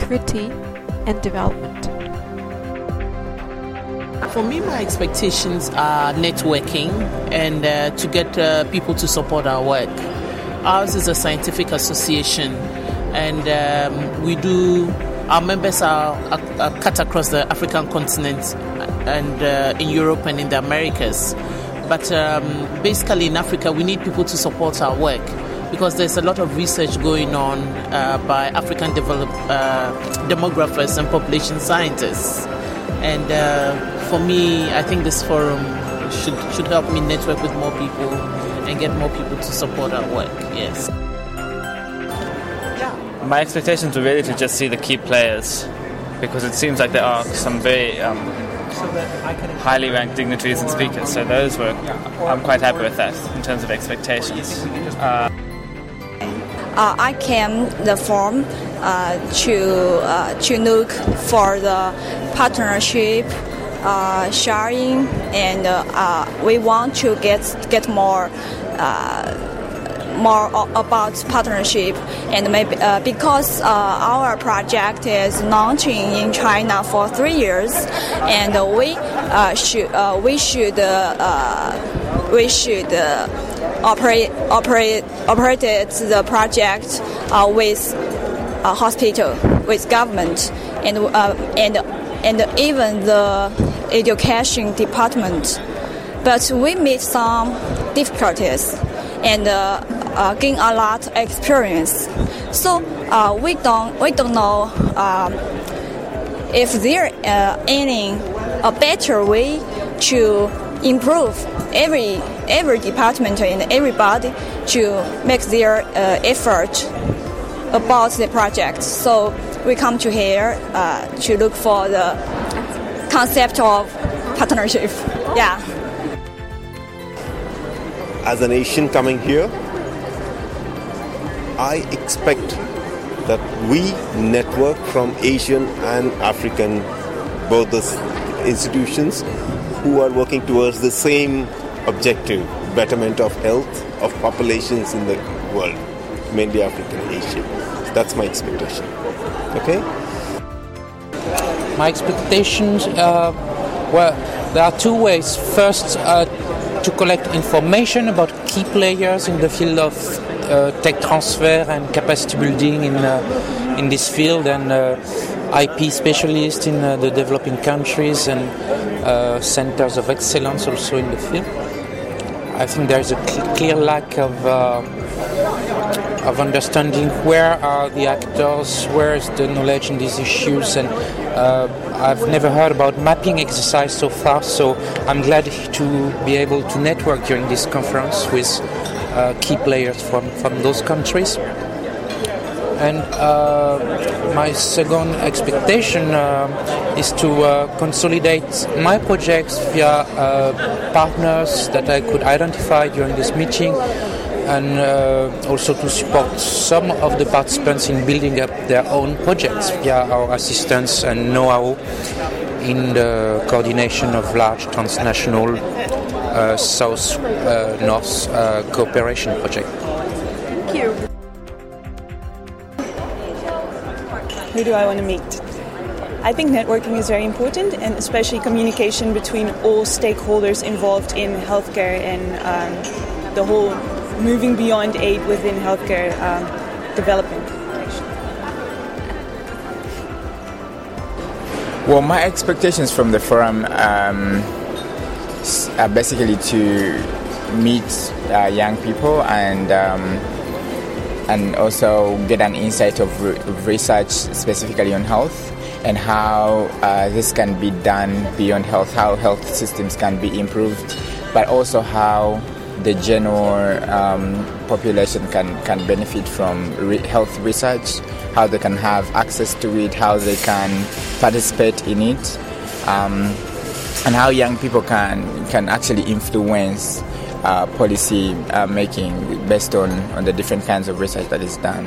equity and development. For me, my expectations are networking and to get people to support our work. Ours is a scientific association, and our members are cut across the African continent and in Europe and in the Americas. But basically in Africa, we need people to support our work because there's a lot of research going on by African demographers and population scientists. And for me, I think this forum should help me network with more people and get more people to support our work. Yes. My expectations were really to just see the key players, because it seems like there are some very highly ranked dignitaries and speakers. So I'm quite happy with that in terms of expectations. I came the forum to look for the partnership, sharing, and we want to get more about partnership, and maybe because our project is launching in China for 3 years, and we should operate the project with a hospital, with government, and even the education department. But we meet some difficulties and gain a lot of experience. So we don't know if there any a better way to improve every department and everybody to make their effort about the project. So we come to here to look for the concept of partnership. Yeah. As an Asian coming here, I expect that we network from Asian and African, both the institutions who are working towards the same objective, betterment of health of populations in the world, mainly African and Asian. That's my expectation. Okay? My expectations, there are two ways. First, to collect information about key players in the field of tech transfer and capacity building in this field, and IP specialists in the developing countries and centers of excellence also in the field. I think there is a clear lack of understanding where are the actors, where is the knowledge in these issues, and I've never heard about mapping exercise so far, so I'm glad to be able to network during this conference with key players from those countries. And my second expectation is to consolidate my projects via partners that I could identify during this meeting, and also to support some of the participants in building up their own projects via our assistance and know-how in the coordination of large transnational South-North cooperation project. Thank you. Who do I want to meet? I think networking is very important, and especially communication between all stakeholders involved in healthcare and the whole moving beyond aid within healthcare development. Well, my expectations from the forum are basically to meet young people and also get an insight of research specifically on health and how this can be done beyond health, how health systems can be improved, but also how the general population can benefit from health research, how they can have access to it, how they can participate in it, and how young people can actually influence policy making based on the different kinds of research that is done.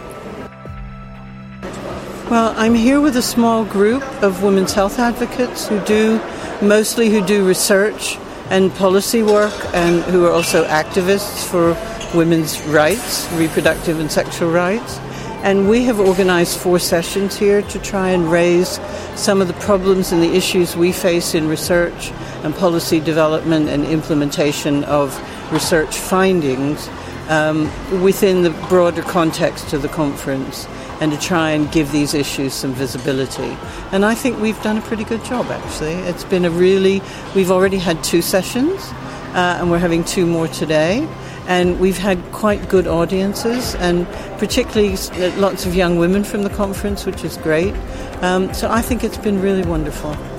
Well, I'm here with a small group of women's health advocates who do research and policy work, and who are also activists for women's rights, reproductive and sexual rights. And we have organized 4 sessions here to try and raise some of the problems and the issues we face in research and policy development and implementation of research findings within the broader context of the conference, and to try and give these issues some visibility. And I think we've done a pretty good job, actually. It's been we've already had 2 sessions, and we're having 2 more today. And we've had quite good audiences, and particularly lots of young women from the conference, which is great. So I think it's been really wonderful.